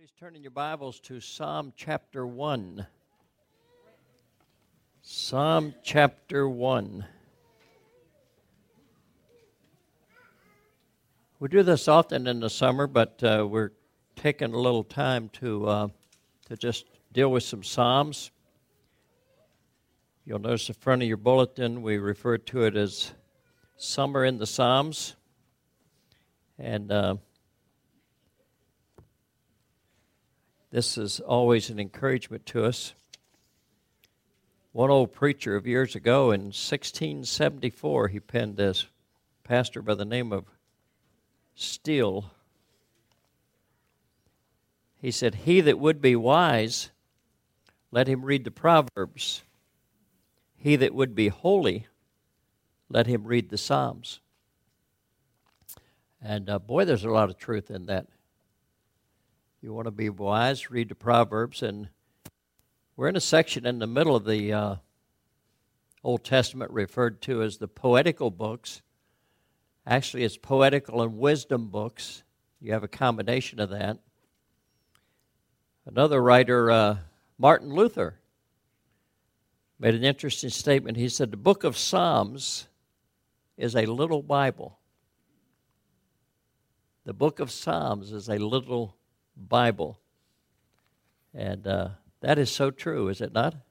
Please turn in your Bibles to Psalm chapter 1. Psalm chapter 1. We do this often in the summer, but we're taking a little time to just deal with some Psalms. You'll notice the front of your bulletin, we refer to it as Summer in the Psalms. And this is always an encouragement to us. One old preacher of years ago in 1674, he penned this, pastor by the name of Steele. He said, "He that would be wise, let him read the Proverbs. He that would be holy, let him read the Psalms." And boy, there's a lot of truth in that. You want to be wise, read the Proverbs. And we're in a section in the middle of the Old Testament referred to as the poetical books. Actually, it's poetical and wisdom books. You have a combination of that. Another writer, Martin Luther, made an interesting statement. He said, the book of Psalms is a little Bible. The book of Psalms is a little Bible. And that is so true, is it not?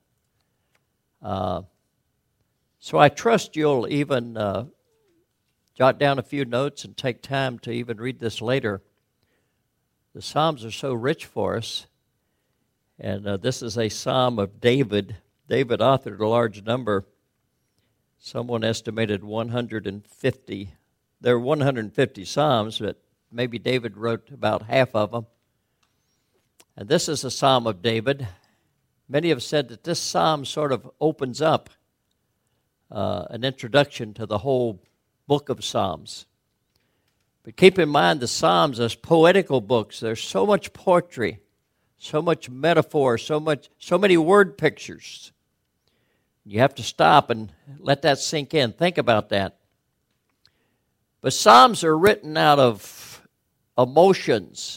So I trust you'll even jot down a few notes and take time to even read this later. The Psalms are so rich for us. And this is a Psalm of David. David authored a large number. Someone estimated 150. There are 150 Psalms, but maybe David wrote about half of them. And this is a Psalm of David. Many have said that this Psalm sort of opens up an introduction to the whole book of Psalms. But keep in mind the Psalms as poetical books. There's so much poetry, so much metaphor, so many word pictures. You have to stop and let that sink in. Think about that. But Psalms are written out of emotions.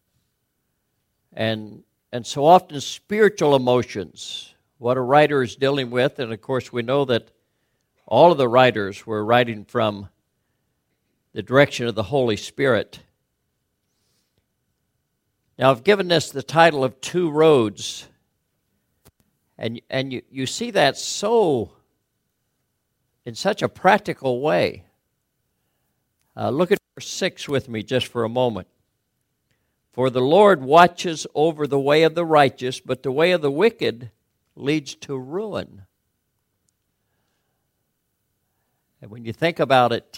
And so often spiritual emotions, what a writer is dealing with. And of course we know that all of the writers were writing from the direction of the Holy Spirit. Now I've given this the title of Two Roads. And you see that so in such a practical way. Look at verse 6 with me just for a moment. For the Lord watches over the way of the righteous, but the way of the wicked leads to ruin. And when you think about it,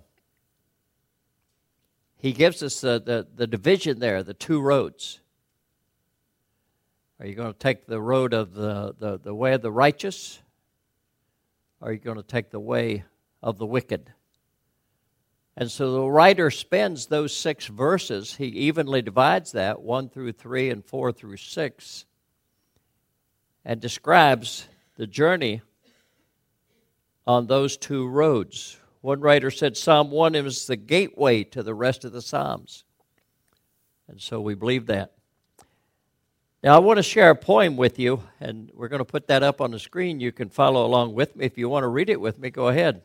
he gives us the division there, the two roads. Are you going to take the road of the way of the righteous? Or are you going to take the way of the wicked? And so the writer spends those 6 verses, he evenly divides that, 1 through 3 and 4 through 6, and describes the journey on those two roads. One writer said Psalm 1 is the gateway to the rest of the Psalms. And so we believe that. Now I want to share a poem with you, and we're going to put that up on the screen. You can follow along with me. If you want to read it with me, go ahead.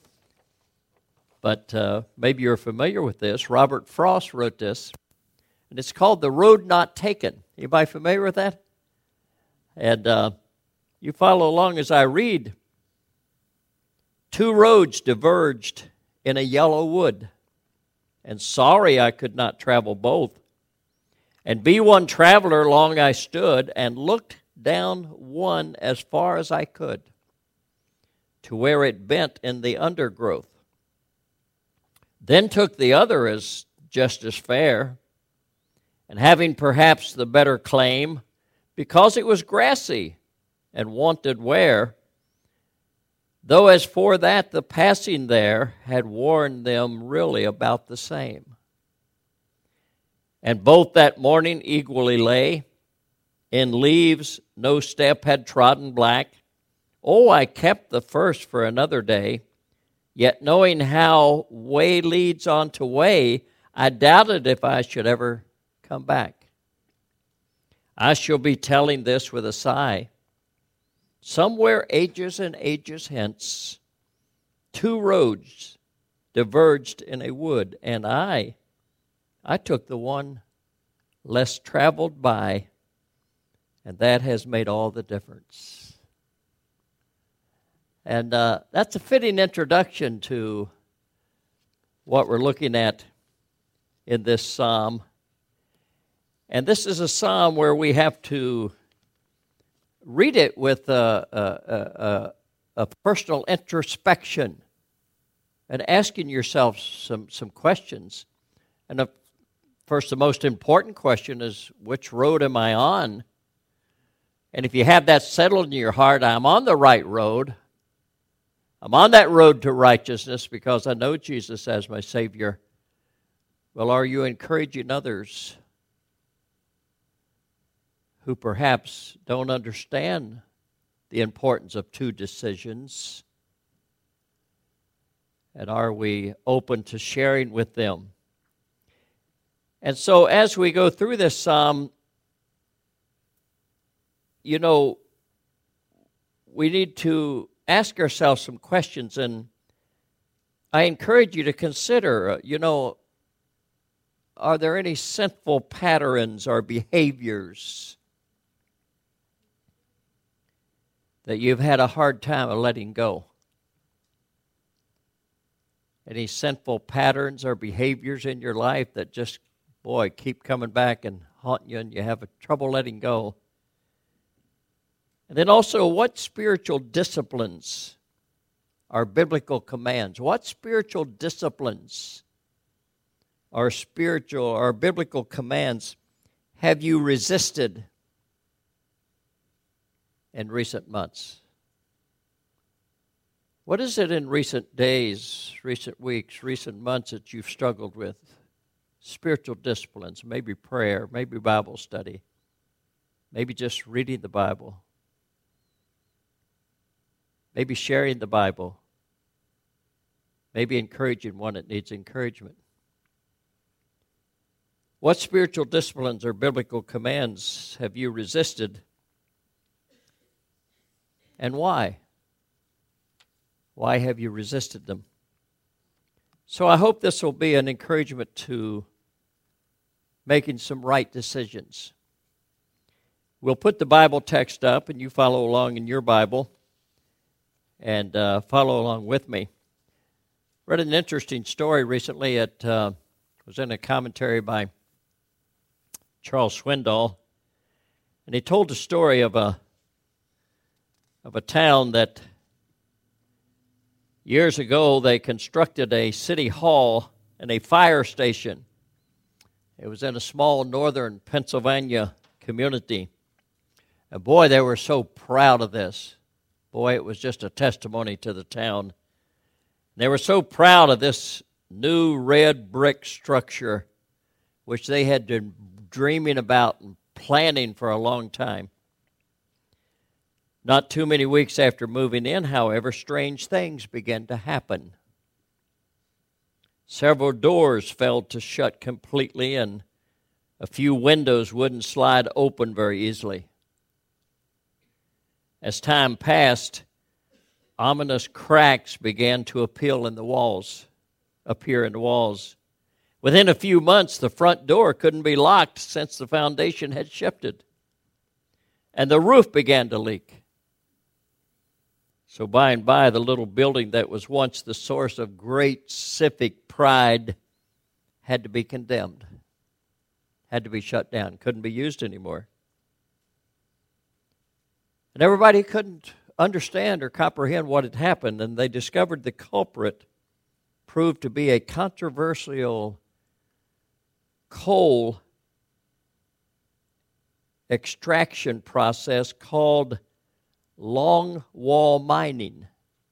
But maybe you're familiar with this. Robert Frost wrote this, and it's called The Road Not Taken. Anybody familiar with that? And you follow along as I read. Two roads diverged in a yellow wood, and sorry I could not travel both. And be one traveler long I stood, and looked down one as far as I could, to where it bent in the undergrowth. Then took the other as just as fair, and having perhaps the better claim, because it was grassy and wanted wear, though as for that the passing there had worn them really about the same. And both that morning equally lay, in leaves no step had trodden black. Oh, I kept the first for another day, yet knowing how way leads on to way, I doubted if I should ever come back. I shall be telling this with a sigh. Somewhere ages and ages hence, two roads diverged in a wood, and I took the one less traveled by, and that has made all the difference. And that's a fitting introduction to what we're looking at in this psalm. And this is a psalm where we have to read it with a personal introspection and asking yourself some questions. And first, the most important question is, which road am I on? And if you have that settled in your heart, I'm on the right road. I'm on that road to righteousness because I know Jesus as my Savior. Well, are you encouraging others who perhaps don't understand the importance of two decisions? And are we open to sharing with them? And so as we go through this psalm, we need to ask ourselves some questions, and I encourage you to consider, are there any sinful patterns or behaviors that you've had a hard time of letting go? Any sinful patterns or behaviors in your life that just, keep coming back and haunting you, and you have trouble letting go? And then also, what spiritual disciplines are biblical commands? What spiritual disciplines are biblical commands have you resisted in recent months? What is it in recent days, recent weeks, recent months that you've struggled with? Spiritual disciplines, maybe prayer, maybe Bible study, maybe just reading the Bible, maybe sharing the Bible, maybe encouraging one that needs encouragement. What spiritual disciplines or biblical commands have you resisted, and why? Why have you resisted them? So I hope this will be an encouragement to making some right decisions. We'll put the Bible text up, and you follow along in your Bible, and follow along with me. Read an interesting story recently. It was in a commentary by Charles Swindoll, and he told the story of a town that years ago they constructed a city hall and a fire station. It was in a small northern Pennsylvania community. And boy, they were so proud of this. Boy, it was just a testimony to the town. They were so proud of this new red brick structure, which they had been dreaming about and planning for a long time. Not too many weeks after moving in, however, strange things began to happen. Several doors failed to shut completely, and a few windows wouldn't slide open very easily. As time passed, ominous cracks began to appear in the walls. Within a few months, the front door couldn't be locked since the foundation had shifted, and the roof began to leak. So by and by, the little building that was once the source of great civic pride had to be condemned, had to be shut down, couldn't be used anymore. And everybody couldn't understand or comprehend what had happened, and they discovered the culprit proved to be a controversial coal extraction process called longwall mining.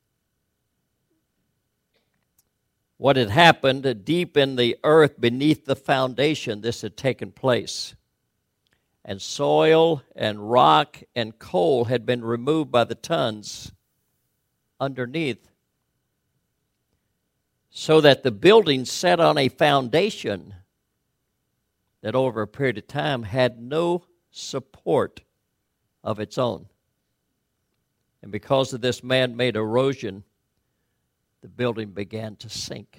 What had happened deep in the earth beneath the foundation, this had taken place. And soil and rock and coal had been removed by the tons underneath, so that the building set on a foundation that over a period of time had no support of its own. And because of this man-made erosion, the building began to sink.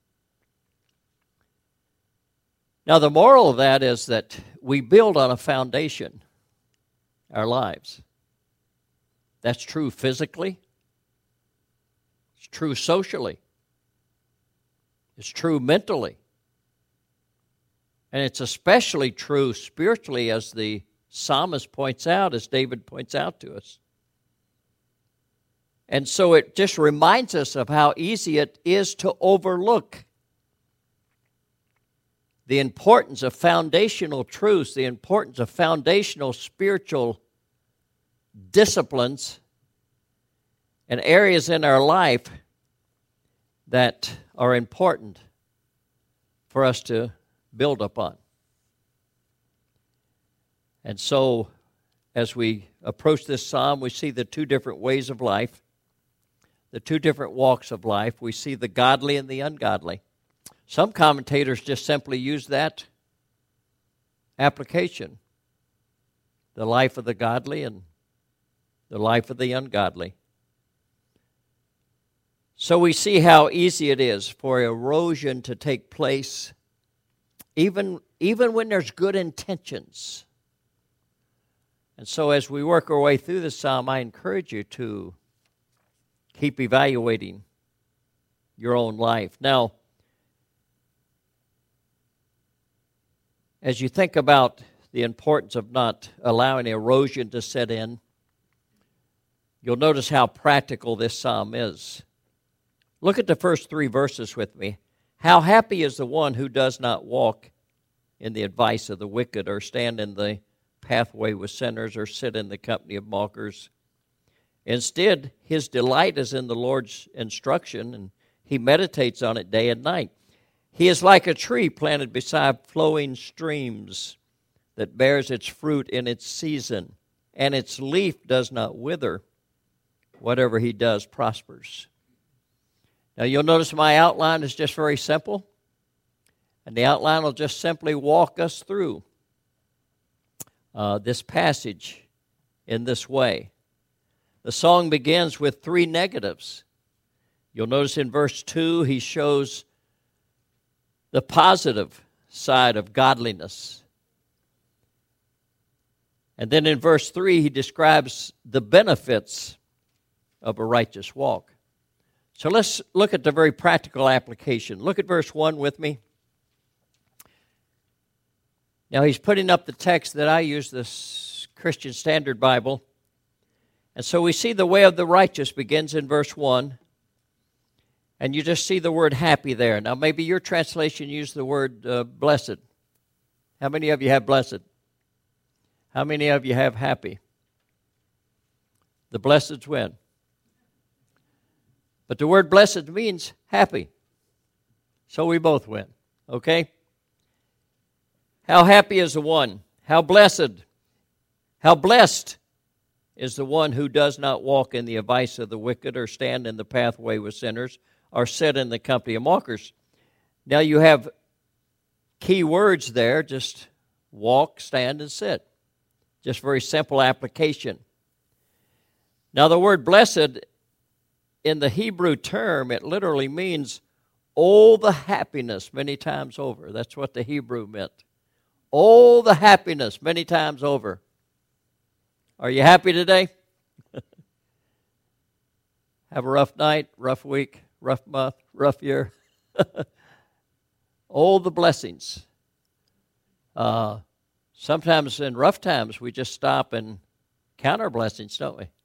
Now, the moral of that is that we build on a foundation, our lives. That's true physically. It's true socially. It's true mentally. And it's especially true spiritually, as the psalmist points out, as David points out to us. And so it just reminds us of how easy it is to overlook the importance of foundational truths, the importance of foundational spiritual disciplines and areas in our life that are important for us to build upon. And so, as we approach this psalm, we see the two different ways of life, the two different walks of life. We see the godly and the ungodly. Some commentators just simply use that application, the life of the godly and the life of the ungodly. So we see how easy it is for erosion to take place, even when there's good intentions. And so as we work our way through this psalm, I encourage you to keep evaluating your own life. Now, as you think about the importance of not allowing erosion to set in, you'll notice how practical this psalm is. Look at the first 3 verses with me. How happy is the one who does not walk in the advice of the wicked, or stand in the pathway with sinners, or sit in the company of mockers. Instead, his delight is in the Lord's instruction, and he meditates on it day and night. He is like a tree planted beside flowing streams that bears its fruit in its season, and its leaf does not wither. Whatever he does prospers. Now you'll notice my outline is just very simple, and the outline will just simply walk us through this passage in this way. The song begins with 3 negatives. You'll notice in verse 2 he shows the positive side of godliness. And then in verse 3, he describes the benefits of a righteous walk. So let's look at the very practical application. Look at verse 1 with me. Now he's putting up the text that I use, this Christian Standard Bible. And so we see the way of the righteous begins in verse 1. And you just see the word happy there. Now, maybe your translation used the word blessed. How many of you have blessed? How many of you have happy? The blesseds win. But the word blessed means happy. So we both win. Okay? How happy is the one? How blessed? How blessed is the one who does not walk in the advice of the wicked, or stand in the pathway with sinners, or sit in the company of mockers. Now you have key words there, just walk, stand, and sit. Just very simple application. Now the word blessed, in the Hebrew term, it literally means all the happiness many times over. That's what the Hebrew meant. All the happiness many times over. Are you happy today? Have a rough night, rough week, rough month, rough year. All the blessings. Sometimes in rough times, we just stop and count our blessings, don't we?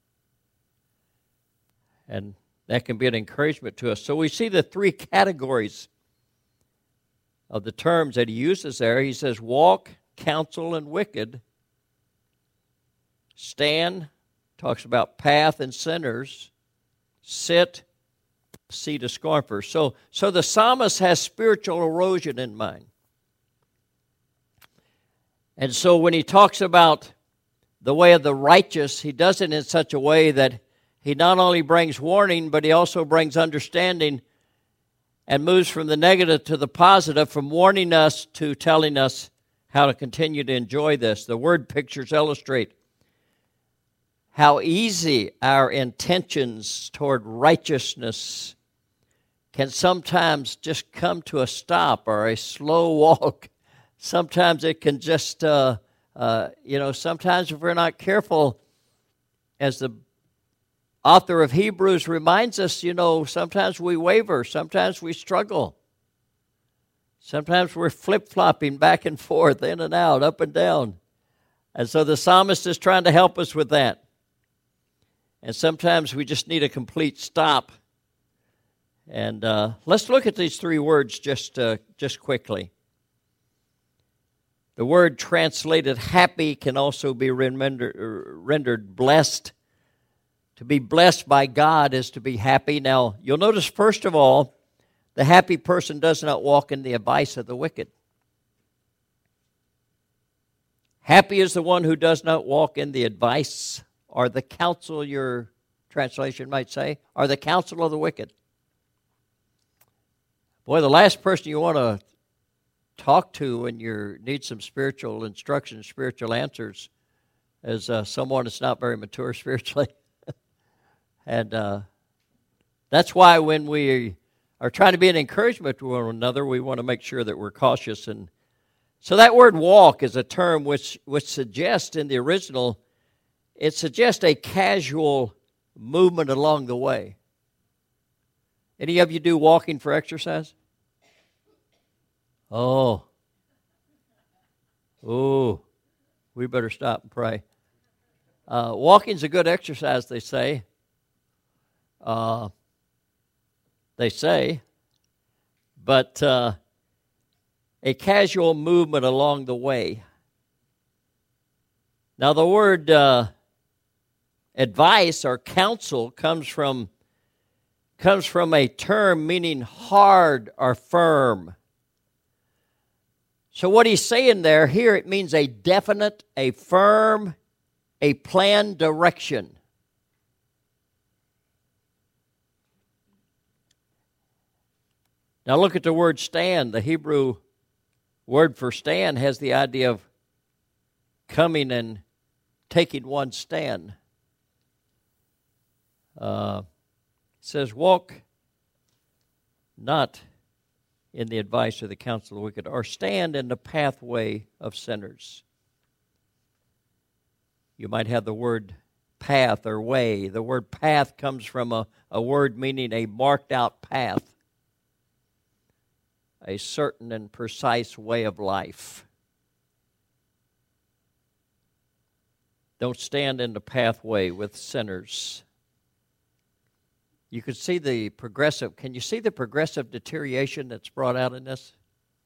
And that can be an encouragement to us. So we see the 3 categories of the terms that he uses there. He says walk, counsel, and wicked. Stand, talks about path and sinners. Sit, seat of scorners. So the psalmist has spiritual erosion in mind. And so when he talks about the way of the righteous, he does it in such a way that he not only brings warning, but he also brings understanding and moves from the negative to the positive, from warning us to telling us how to continue to enjoy this. The word pictures illustrate how easy our intentions toward righteousness can sometimes just come to a stop or a slow walk. Sometimes it can just, sometimes if we're not careful, as the author of Hebrews reminds us, sometimes we waver, sometimes we struggle. Sometimes we're flip-flopping back and forth, in and out, up and down. And so the psalmist is trying to help us with that. And sometimes we just need a complete stop. And let's look at these three words just quickly. The word translated happy can also be rendered blessed. To be blessed by God is to be happy. Now, you'll notice, first of all, the happy person does not walk in the advice of the wicked. Happy is the one who does not walk in the advice or the counsel, your translation might say, or the counsel of the wicked. Boy, the last person you want to talk to when you need some spiritual instruction, spiritual answers, is someone that's not very mature spiritually. And that's why when we are trying to be an encouragement to one another, we want to make sure that we're cautious. And so that word walk is a term which suggests in the original, it suggests a casual movement along the way. Any of you do walking for exercise? Oh, we better stop and pray. Walking's a good exercise, they say. But a casual movement along the way. Now, the word advice or counsel comes from a term meaning hard or firm. So what he's saying there, here it means a definite, a firm, a planned direction. Now look at the word stand. The Hebrew word for stand has the idea of coming and taking one stand. It says, walk not in the advice of the counsel of the wicked, or stand in the pathway of sinners. You might have the word path or way. The word path comes from a word meaning a marked out path, a certain and precise way of life. Don't stand in the pathway with sinners. You can see can you see the progressive deterioration that's brought out in this?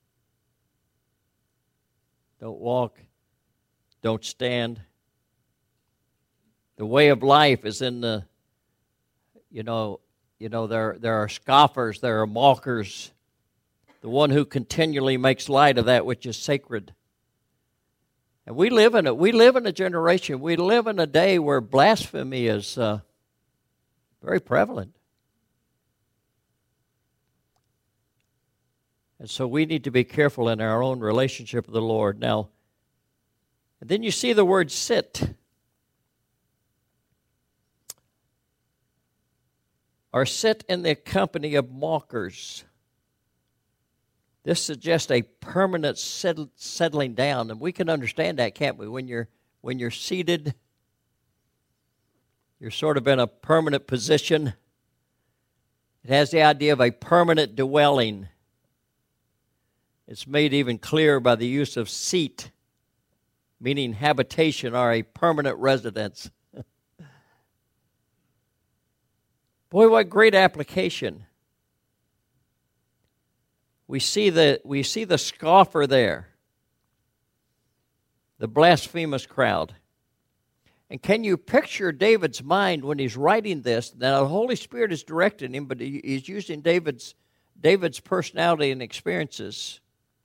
Don't walk, don't stand. The way of life is in the, there are scoffers, there are mockers, the one who continually makes light of that which is sacred. And we live in a generation, we live in a day where blasphemy is very prevalent. And so we need to be careful in our own relationship with the Lord. Now, and then you see the word sit. Or sit in the company of mockers. This suggests a permanent settling down, and we can understand that, can't we? When you're seated, you're sort of in a permanent position. It has the idea of a permanent dwelling. It's made even clearer by the use of seat, meaning habitation or a permanent residence. Boy, what great application. We see the scoffer there, the blasphemous crowd. And can you picture David's mind when he's writing this? Now, the Holy Spirit is directing him, but he's using David's personality and experiences.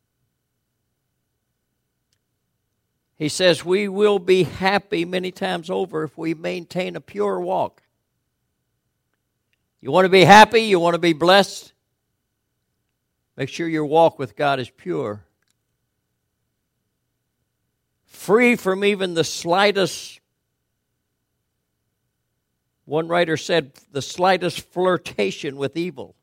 He says, we will be happy many times over if we maintain a pure walk. You want to be happy? You want to be blessed? Make sure your walk with God is pure. free from even the slightest, one writer said, the slightest flirtation with evil.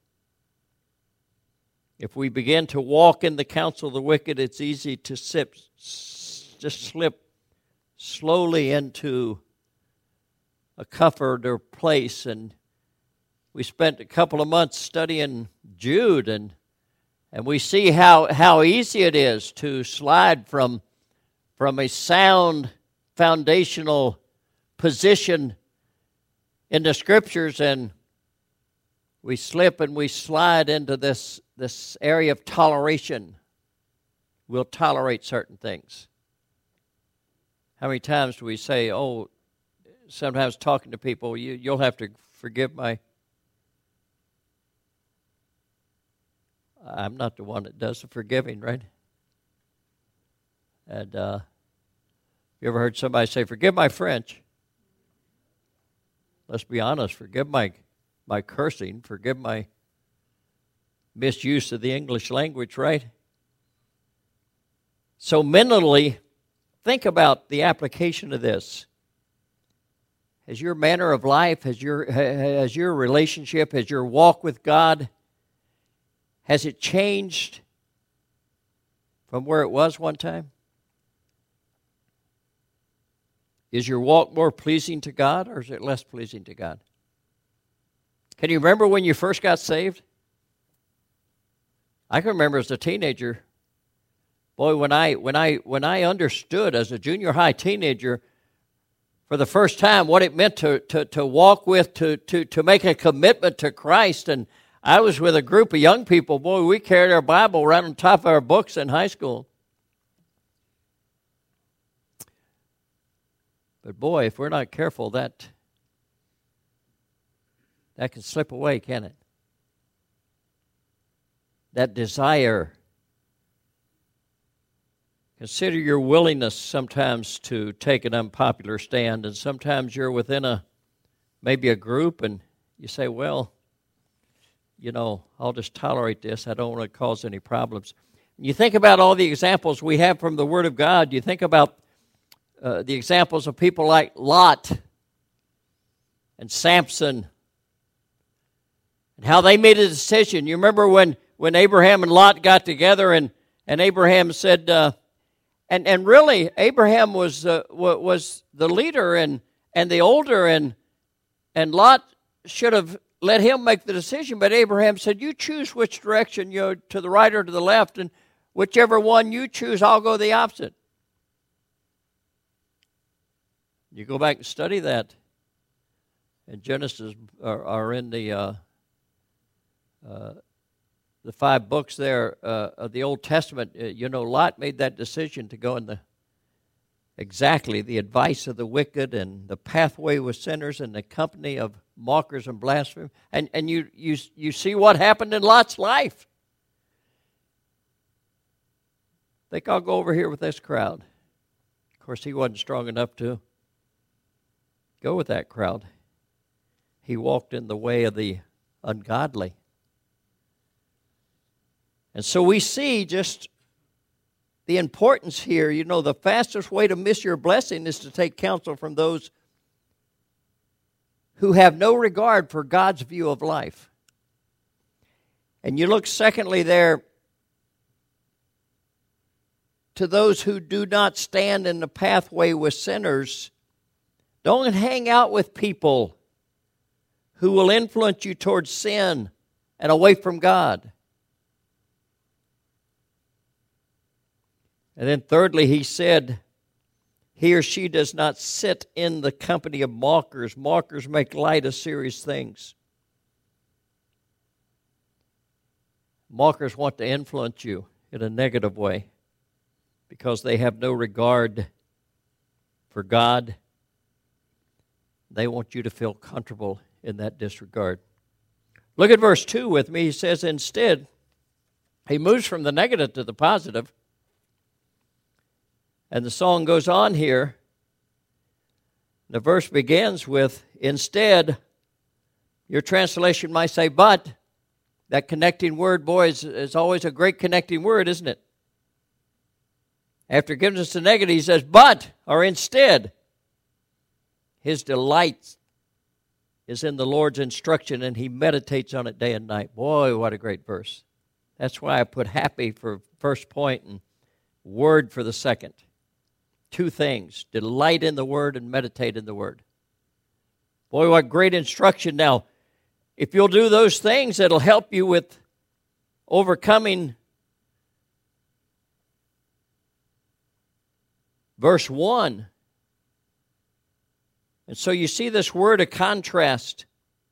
If we begin to walk in the counsel of the wicked, it's easy to just slip slowly into a comfortable place. And we spent a couple of months studying Jude, and we see how easy it is to slide from a sound foundational position in the Scriptures, and we slip and we slide into this area of toleration. We'll tolerate certain things. How many times do we say, oh, sometimes talking to people, you'll have to forgive I'm not the one that does the forgiving, right? And you ever heard somebody say, forgive my French? Let's be honest, forgive my cursing, forgive my misuse of the English language, right? So mentally, think about the application of this. Has your manner of life, has your relationship, has your walk with God, has it changed from where it was one time? Is your walk more pleasing to God, or is it less pleasing to God? Can you remember when you first got saved? I can remember as a teenager. Boy, when I understood as a junior high teenager for the first time what it meant to walk with, to make a commitment to Christ, and I was with a group of young people. Boy, we carried our Bible right on top of our books in high school. But boy, if we're not careful, that can slip away, can it? That desire. Consider your willingness sometimes to take an unpopular stand, and sometimes you're within maybe a group, and you say, well, I'll just tolerate this. I don't want to cause any problems. And you think about all the examples we have from the Word of God. You think about the examples of people like Lot and Samson and how they made a decision. You remember when Abraham and Lot got together, and Abraham said, and really Abraham was the leader and the older, and Lot should have let him make the decision, but Abraham said, you choose which direction, to the right or to the left, and whichever one you choose, I'll go the opposite. You go back and study that in Genesis, or in the 5 books there of the Old Testament. Lot made that decision to go in exactly the advice of the wicked and the pathway with sinners and the company of mockers and blasphemers. And you see what happened in Lot's life. I think I'll go over here with this crowd. Of course, he wasn't strong enough to go with that crowd. He walked in the way of the ungodly. And so we see just the importance here. The fastest way to miss your blessing is to take counsel from those who have no regard for God's view of life. And you look secondly there to those who do not stand in the pathway with sinners. Don't hang out with people who will influence you towards sin and away from God. And then thirdly, he said, he or she does not sit in the company of mockers. Mockers make light of serious things. Mockers want to influence you in a negative way because they have no regard for God. They want you to feel comfortable in that disregard. Look at verse 2 with me. He says, instead, he moves from the negative to the positive. And the song goes on here. The verse begins with, instead. Your translation might say, but. That connecting word, boy, is always a great connecting word, isn't it? After giving us the negative, he says, but, or instead, his delight is in the Lord's instruction, and he meditates on it day and night. Boy, what a great verse. That's why I put happy for first point and word for the second. Two things, delight in the Word and meditate in the Word. Boy, what great instruction. Now, if you'll do those things, it'll help you with overcoming verse 1. And so you see this word of contrast.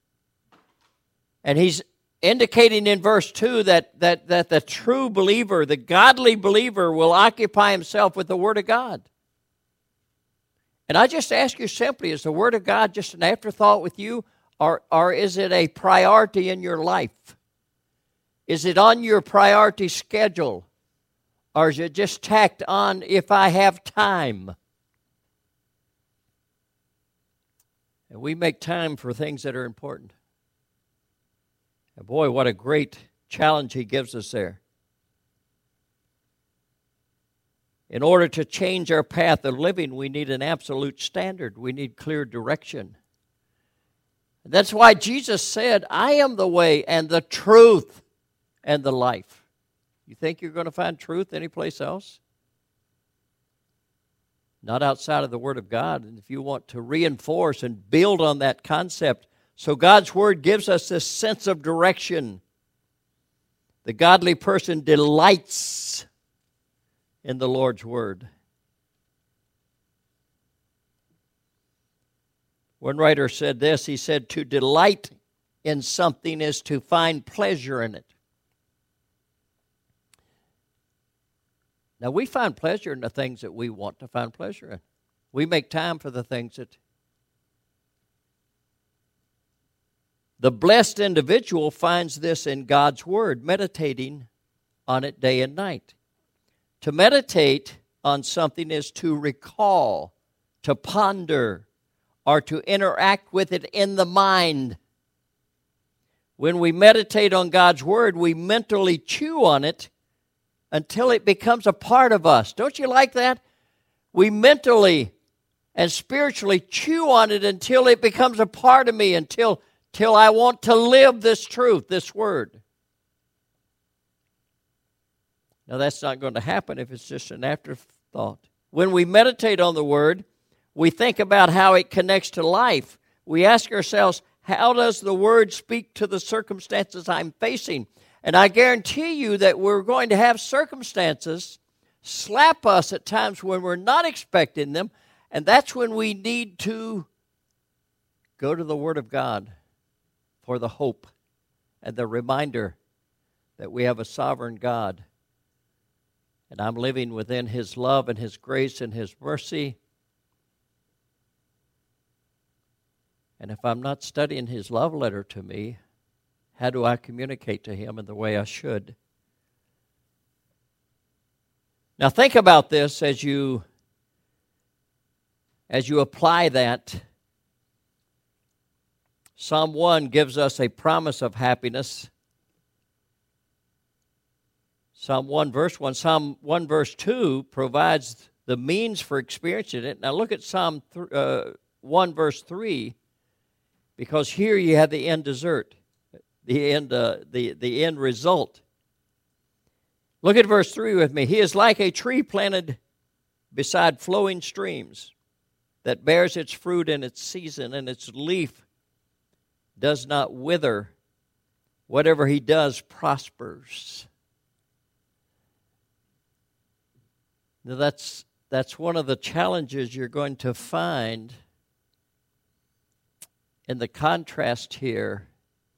And he's indicating in verse 2 that the true believer, the godly believer, will occupy himself with the Word of God. And I just ask you simply, is the Word of God just an afterthought with you, or is it a priority in your life? Is it on your priority schedule? Or is it just tacked on if I have time? And we make time for things that are important. And boy, what a great challenge he gives us there. In order to change our path of living, we need an absolute standard. We need clear direction. That's why Jesus said, I am the way and the truth and the life. You think you're going to find truth anyplace else? Not outside of the Word of God. And if you want to reinforce and build on that concept, so God's Word gives us this sense of direction. The godly person delights in the Lord's Word. One writer said this, he said, to delight in something is to find pleasure in it. Now, we find pleasure in the things that we want to find pleasure in. We make time for the things that... The blessed individual finds this in God's Word, meditating on it day and night. To meditate on something is to recall, to ponder, or to interact with it in the mind. When we meditate on God's Word, we mentally chew on it until it becomes a part of us. Don't you like that? We mentally and spiritually chew on it until it becomes a part of me, until I want to live this truth, this Word. Now, that's not going to happen if it's just an afterthought. When we meditate on the Word, we think about how it connects to life. We ask ourselves, how does the Word speak to the circumstances I'm facing? And I guarantee you that we're going to have circumstances slap us at times when we're not expecting them, and that's when we need to go to the Word of God for the hope and the reminder that we have a sovereign God, and I'm living within His love and His grace and His mercy. And if I'm not studying His love letter to me, how do I communicate to Him in the way I should? Now think about this as you apply that. Psalm 1 gives us a promise of happiness. Psalm 1 verse 1. Psalm 1 verse 2 provides the means for experiencing it. Now look at Psalm 1 verse 3, because here you have the end dessert. The end result. Look at verse 3 with me. He is like a tree planted beside flowing streams that bears its fruit in its season, and its leaf does not wither. Whatever he does prospers. Now that's one of the challenges you're going to find in the contrast here.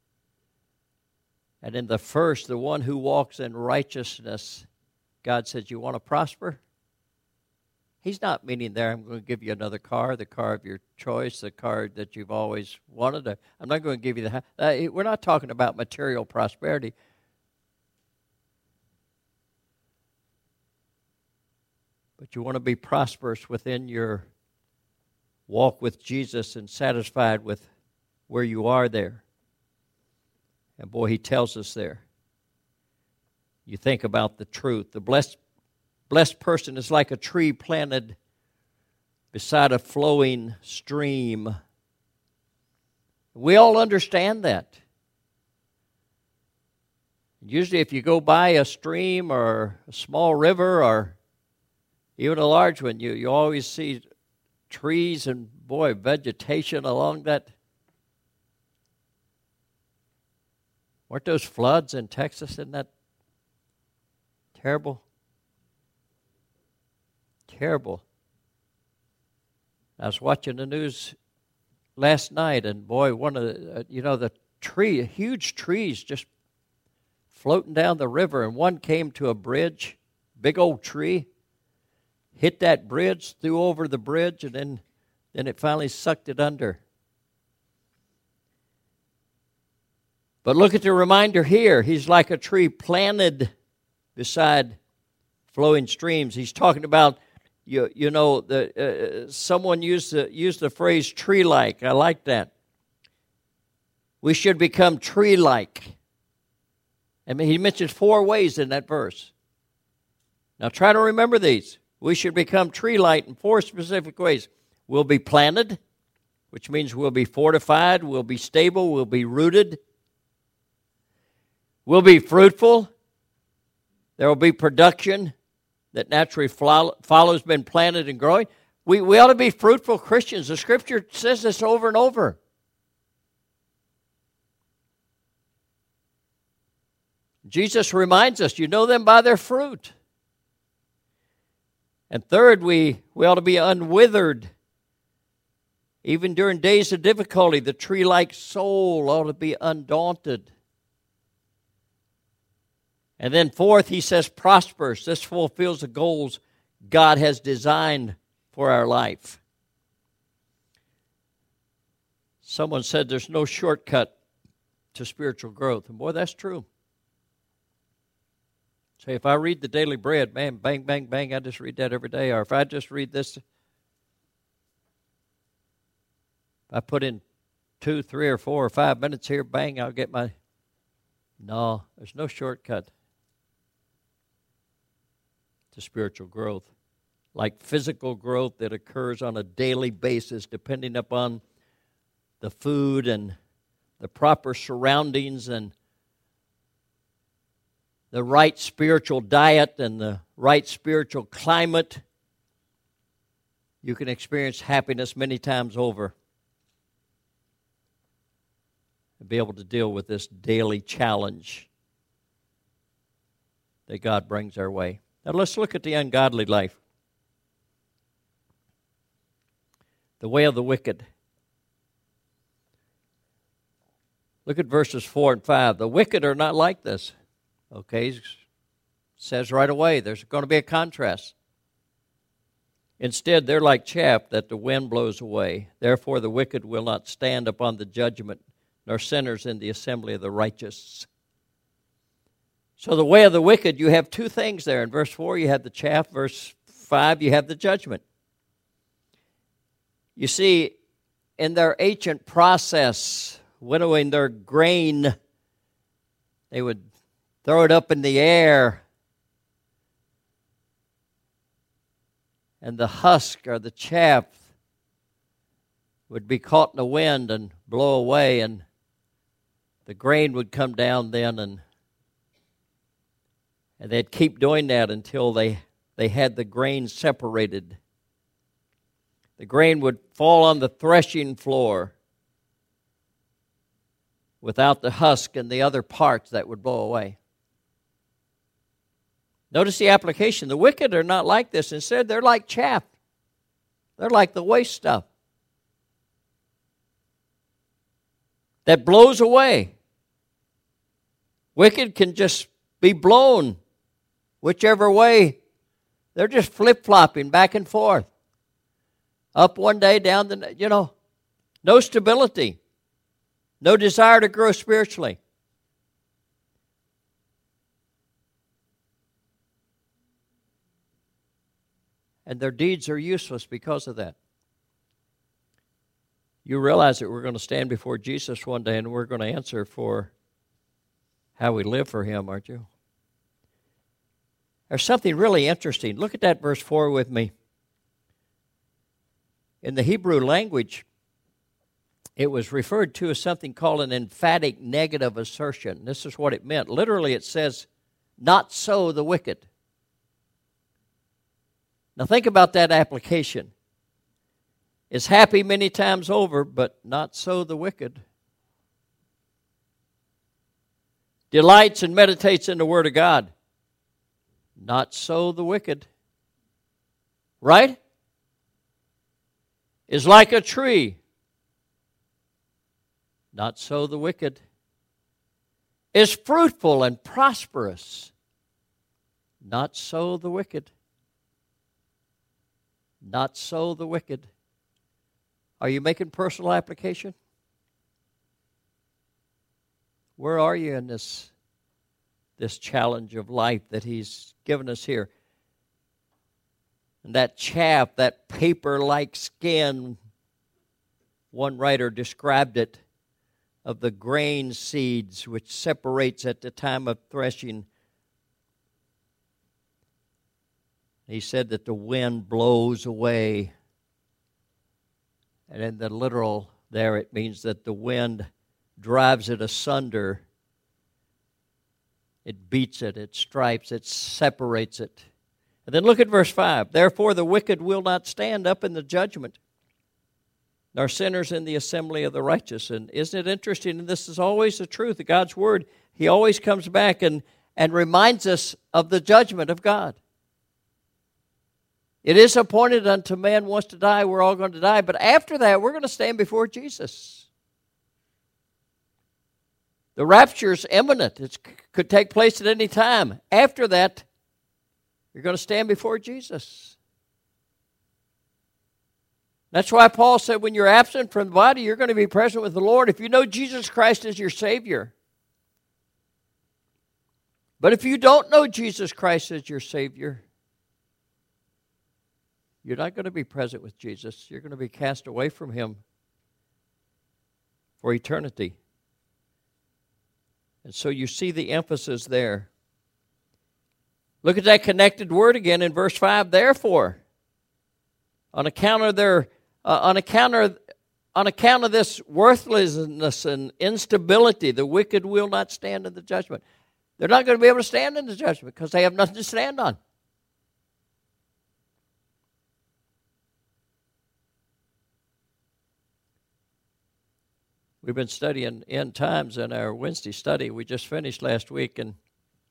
And in the first, the one who walks in righteousness, God says, you want to prosper? He's not meaning there, I'm going to give you another car, the car of your choice, the car that you've always wanted. I'm not going to give you the... we're not talking about material prosperity. But you want to be prosperous within your walk with Jesus and satisfied with where you are there. And boy, he tells us there. You think about the truth. The blessed blessed person is like a tree planted beside a flowing stream. We all understand that. Usually if you go by a stream or a small river or even a large one, you always see trees and, boy, vegetation along that. Weren't those floods in Texas? Isn't that terrible? Terrible. I was watching the news last night, and boy, one of the, the huge trees just floating down the river, and one came to a bridge, big old tree, hit that bridge, threw over the bridge, and then it finally sucked it under. But look at the reminder here. He's like a tree planted beside flowing streams. He's talking about, someone used the phrase tree-like. I like that. We should become tree-like. I mean, he mentions 4 ways in that verse. Now try to remember these. We should become tree-like in 4 specific ways. We'll be planted, which means we'll be fortified, we'll be stable, we'll be rooted. We'll be fruitful. There will be production that naturally follows being planted and growing. We ought to be fruitful Christians. The Scripture says this over and over. Jesus reminds us, you know them by their fruit. And third, we ought to be unwithered. Even during days of difficulty, the tree-like soul ought to be undaunted. And then fourth, he says prosperous. This fulfills the goals God has designed for our life. Someone said there's no shortcut to spiritual growth. And boy, that's true. Say, if I read the Daily Bread, man, bang, bang, bang, I just read that every day. Or if I just read this, I put in 2, 3, or 4, or 5 minutes here, bang, I'll get my... No, there's no shortcut to spiritual growth. Like physical growth that occurs on a daily basis, depending upon the food and the proper surroundings and the right spiritual diet and the right spiritual climate, you can experience happiness many times over and be able to deal with this daily challenge that God brings our way. Now let's look at the ungodly life. The way of the wicked. Look at verses 4 and 5. The wicked are not like this. Okay, it says right away there's going to be a contrast. Instead, they're like chaff that the wind blows away. Therefore, the wicked will not stand upon the judgment, nor sinners in the assembly of the righteous. So the way of the wicked, you have 2 things there. In verse 4, you have the chaff. Verse 5, you have the judgment. You see, in their ancient process, winnowing their grain, they would throw it up in the air, and the husk or the chaff would be caught in the wind and blow away, and the grain would come down then, and they'd keep doing that until they had the grain separated. The grain would fall on the threshing floor without the husk and the other parts that would blow away. Notice the application. The wicked are not like this. Instead, they're like chaff. They're like the waste stuff that blows away. Wicked can just be blown whichever way. They're just flip-flopping back and forth. Up one day, down the, no stability. No desire to grow spiritually. And their deeds are useless because of that. You realize that we're going to stand before Jesus one day and we're going to answer for how we live for Him, aren't you? There's something really interesting. Look at that verse 4 with me. In the Hebrew language, it was referred to as something called an emphatic negative assertion. This is what it meant. Literally, it says, "Not so the wicked." Now think about that application. Is happy many times over, but not so the wicked. Delights and meditates in the Word of God. Not so the wicked. Right? Is like a tree. Not so the wicked. Is fruitful and prosperous. Not so the wicked. Not so the wicked. Are you making personal application? Where are you in this challenge of life that He's given us here? And that chaff, that paper-like skin, one writer described it, of the grain seeds which separates at the time of threshing. He said that the wind blows away. And in the literal there, it means that the wind drives it asunder. It beats it, it stripes, it separates it. And then look at verse 5. Therefore the wicked will not stand up in the judgment, nor sinners in the assembly of the righteous. And isn't it interesting? And this is always the truth of God's Word. He always comes back and reminds us of the judgment of God. It is appointed unto man once to die. We're all going to die. But after that, we're going to stand before Jesus. The rapture is imminent. It could take place at any time. After that, you're going to stand before Jesus. That's why Paul said when you're absent from the body, you're going to be present with the Lord if you know Jesus Christ as your Savior. But if you don't know Jesus Christ as your Savior, you're not going to be present with Jesus. You're going to be cast away from Him for eternity. And so you see the emphasis there. Look at that connected word again in verse 5. Therefore, on account of this worthlessness and instability, the wicked will not stand in the judgment. They're not going to be able to stand in the judgment because they have nothing to stand on. We've been studying end times in our Wednesday study. We just finished last week, and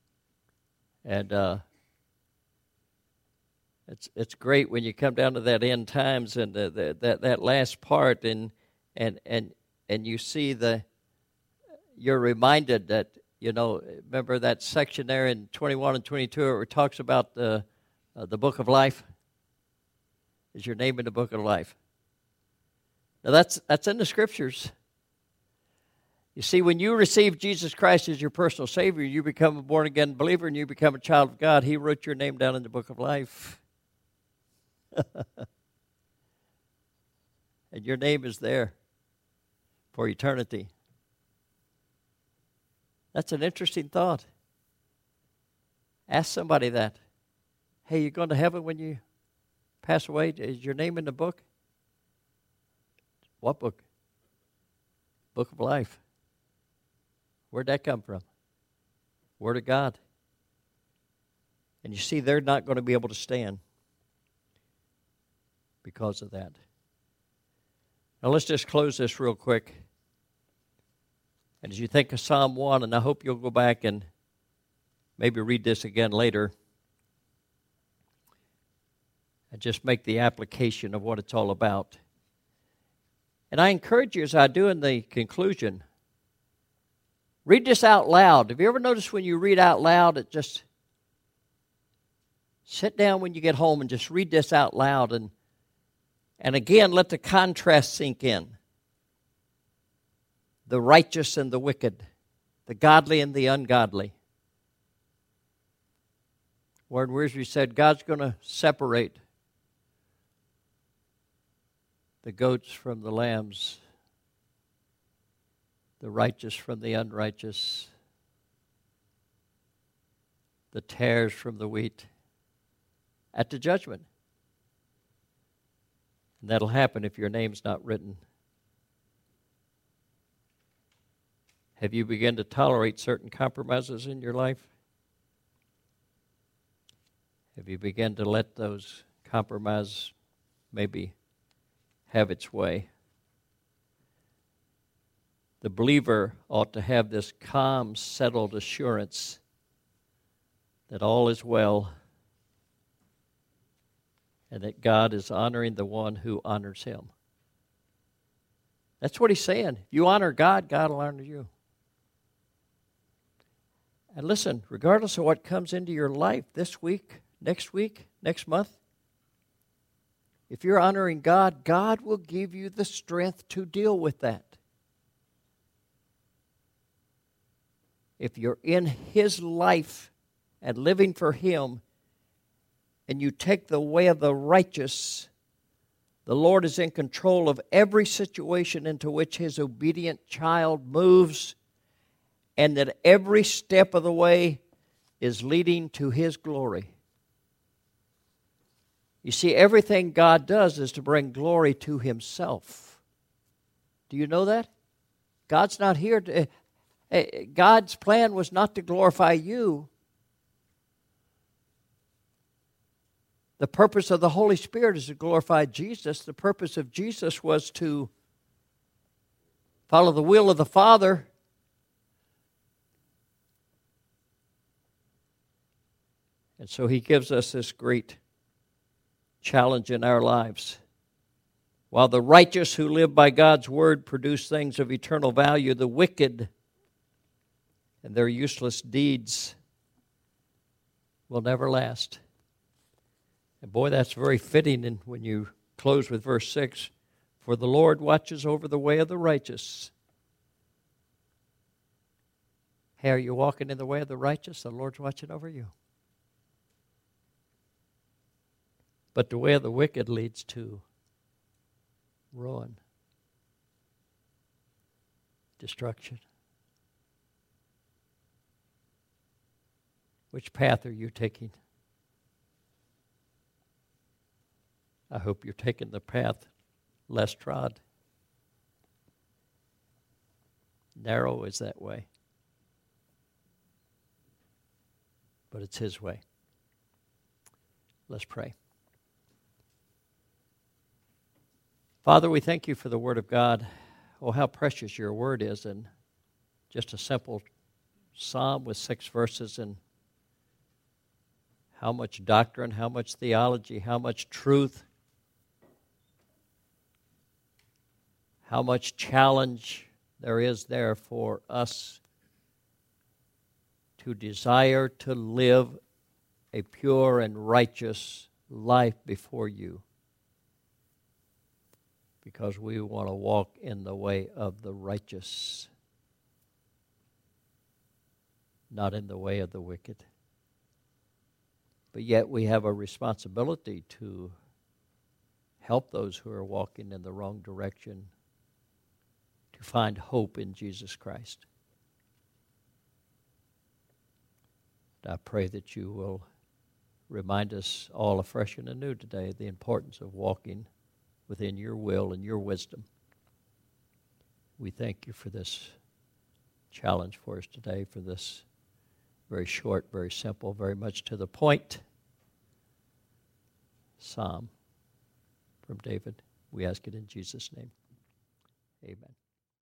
it's great when you come down to that end times and that last part, and you see you're reminded that, remember that section there in 21 and 22 where it talks about the book of life? Is your name in the book of life? Now that's in the Scriptures. You see, when you receive Jesus Christ as your personal Savior, you become a born-again believer and you become a child of God. He wrote your name down in the book of life. And your name is there for eternity. That's an interesting thought. Ask somebody that. Hey, you going to heaven when you pass away? Is your name in the book? What book? Book of life. Where'd that come from? Word of God. And you see, they're not going to be able to stand because of that. Now let's just close this real quick. And as you think of Psalm 1, and I hope you'll go back and maybe read this again later, and just make the application of what it's all about. And I encourage you, as I do in the conclusion, read this out loud. Have you ever noticed when you read out loud, it just sit down when you get home and just read this out loud, and again, let the contrast sink in. The righteous and the wicked, the godly and the ungodly. Warren Wiersbe said, God's going to separate the goats from the lambs, the righteous from the unrighteous. the tares from the wheat at the judgment. And that'll happen if your name's not written. Have you begun to tolerate certain compromises in your life? Have you begun to let those compromises maybe have its way? The believer ought to have this calm, settled assurance that all is well and that God is honoring the one who honors him. That's what he's saying. If you honor God, God will honor you. And listen, regardless of what comes into your life this week, next month, if you're honoring God, God will give you the strength to deal with that. If you're in His life and living for Him, and you take the way of the righteous, the Lord is in control of every situation into which His obedient child moves, and that every step of the way is leading to His glory. You see, everything God does is to bring glory to Himself. Do you know that? God's not here to... God's plan was not to glorify you. The purpose of the Holy Spirit is to glorify Jesus. The purpose of Jesus was to follow the will of the Father. And so He gives us this great challenge in our lives. While the righteous who live by God's word produce things of eternal value, the wicked and their useless deeds will never last. And boy, that's very fitting and when you close with verse 6. For the Lord watches over the way of the righteous. Hey, are you walking in the way of the righteous? The Lord's watching over you. But the way of the wicked leads to ruin, destruction. Which path are you taking? I hope you're taking the path less trod. Narrow is that way. But it's His way. Let's pray. Father, we thank You for the Word of God. Oh, how precious Your Word is, and just a simple psalm with 6 verses, and how much doctrine, how much theology, how much truth, how much challenge there is there for us to desire to live a pure and righteous life before You, because we want to walk in the way of the righteous, not in the way of the wicked. But yet we have a responsibility to help those who are walking in the wrong direction to find hope in Jesus Christ. And I pray that You will remind us all afresh and anew today the importance of walking within Your will and Your wisdom. We thank You for this challenge for us today, for this very short, very simple, very much to the point psalm from David. We ask it in Jesus' name. Amen.